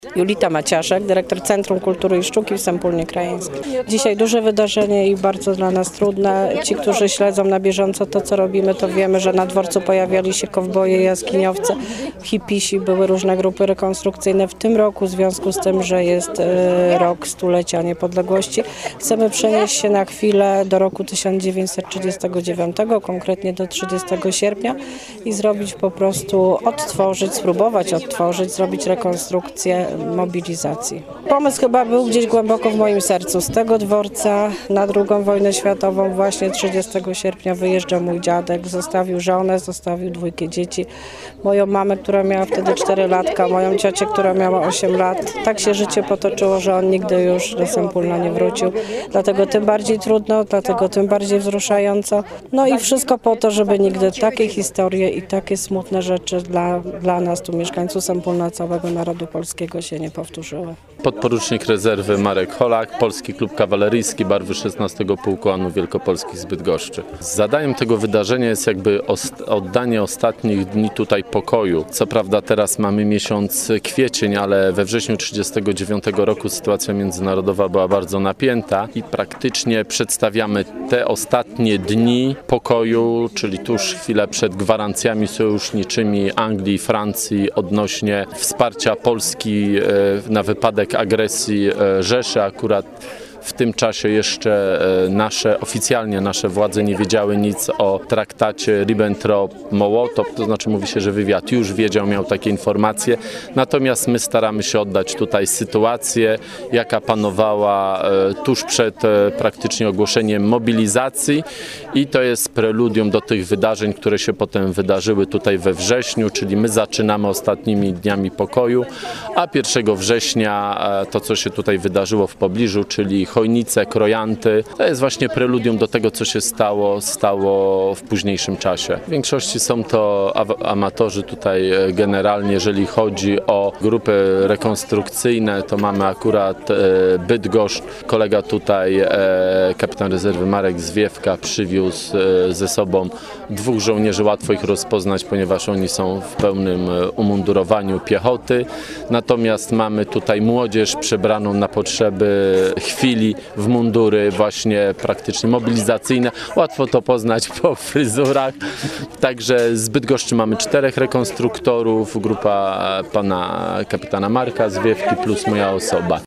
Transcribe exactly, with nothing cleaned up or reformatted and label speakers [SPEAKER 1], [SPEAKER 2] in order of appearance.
[SPEAKER 1] Julita Maciaszek, dyrektor Centrum Kultury i Sztuki w Sępólnie Krajeńskiej. Dzisiaj duże wydarzenie i bardzo dla nas trudne. Ci, którzy śledzą na bieżąco to, co robimy, to wiemy, że na dworcu pojawiali się kowboje, jaskiniowcy, hipisi, były różne grupy rekonstrukcyjne. W tym roku, w związku z tym, że jest e, rok stulecia niepodległości, chcemy przenieść się na chwilę do roku tysiąc dziewięćset trzydziestego dziewiątego, konkretnie do trzydziestego sierpnia i zrobić po prostu, odtworzyć, spróbować odtworzyć, zrobić rekonstrukcję mobilizacji. Pomysł chyba był gdzieś głęboko w moim sercu. Z tego dworca na drugą wojnę światową właśnie trzydziestego sierpnia wyjeżdża mój dziadek, zostawił żonę, zostawił dwójkę dzieci, moją mamę, która miała wtedy cztery latka, moją ciocię, która miała osiem lat. Tak się życie potoczyło, że on nigdy już do Sępólna nie wrócił. Dlatego tym bardziej trudno, dlatego tym bardziej wzruszająco. No i wszystko po to, żeby nigdy takie historie i takie smutne rzeczy dla, dla nas, tu mieszkańców Sępólna, całego narodu polskiego się nie powtórzyły.
[SPEAKER 2] Podporucznik rezerwy Marek Holak, Polski Klub Kawaleryjski, barwy szesnastego Pułku Anów Wielkopolskich z Bydgoszczy. Zadaniem tego wydarzenia jest jakby oddanie ostatnich dni tutaj pokoju. Co prawda teraz mamy miesiąc kwiecień, ale we wrześniu trzydziestego dziewiątego roku sytuacja międzynarodowa była bardzo napięta i praktycznie przedstawiamy te ostatnie dni pokoju, czyli tuż chwilę przed gwarancjami sojuszniczymi Anglii i Francji odnośnie wsparcia Polski na wypadek agresji Rzeszy. Akurat w tym czasie jeszcze nasze, oficjalnie nasze władze nie wiedziały nic o traktacie Ribbentrop-Mołotow, to znaczy mówi się, że wywiad już wiedział, miał takie informacje, natomiast my staramy się oddać tutaj sytuację, jaka panowała tuż przed praktycznie ogłoszeniem mobilizacji i to jest preludium do tych wydarzeń, które się potem wydarzyły tutaj we wrześniu, czyli my zaczynamy ostatnimi dniami pokoju, a pierwszego września to, co się tutaj wydarzyło w pobliżu, czyli Chojnice, Krojanty. To jest właśnie preludium do tego, co się stało, stało w późniejszym czasie. W większości są to amatorzy tutaj generalnie, jeżeli chodzi o grupy rekonstrukcyjne, to mamy akurat Bydgoszcz. Kolega tutaj, kapitan rezerwy Marek Zwiewka, przywiózł ze sobą dwóch żołnierzy. Łatwo ich rozpoznać, ponieważ oni są w pełnym umundurowaniu piechoty. Natomiast mamy tutaj młodzież przebraną na potrzeby chwili w mundury właśnie praktycznie mobilizacyjne. Łatwo to poznać po fryzurach. Także z Bydgoszczy mamy czterech rekonstruktorów, grupa pana kapitana Marka Zwiewki plus moja osoba.